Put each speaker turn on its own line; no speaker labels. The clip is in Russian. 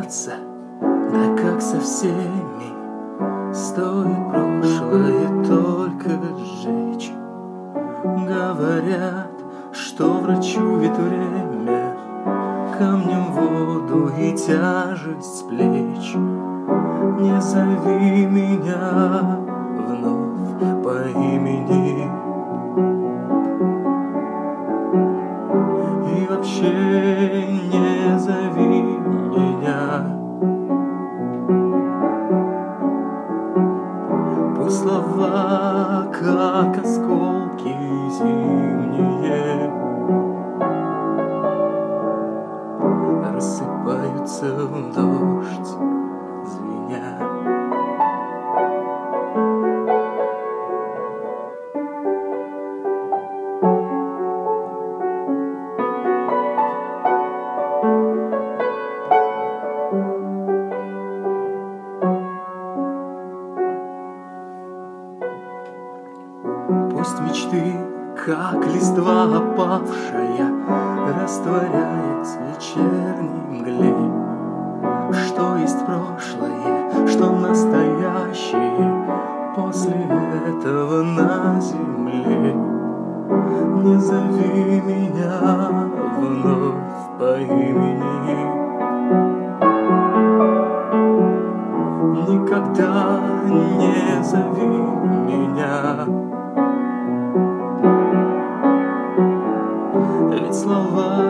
расстаться, да как со всеми. Стоит прошлое только сжечь. Говорят, что врачу ведь время камнем в воду и тяжесть с плеч. Не зови меня вновь по имени. И вообще не зови меня. Пусть слова, как осколки зимние, рассыпаются в дождь, звеня. Пусть мечты, как листва опавшая, растворяется в вечерней мгле. Что есть прошлое, что настоящее после этого на земле. Не зови меня вновь по имени. Никогда не зови меня. Ведь слова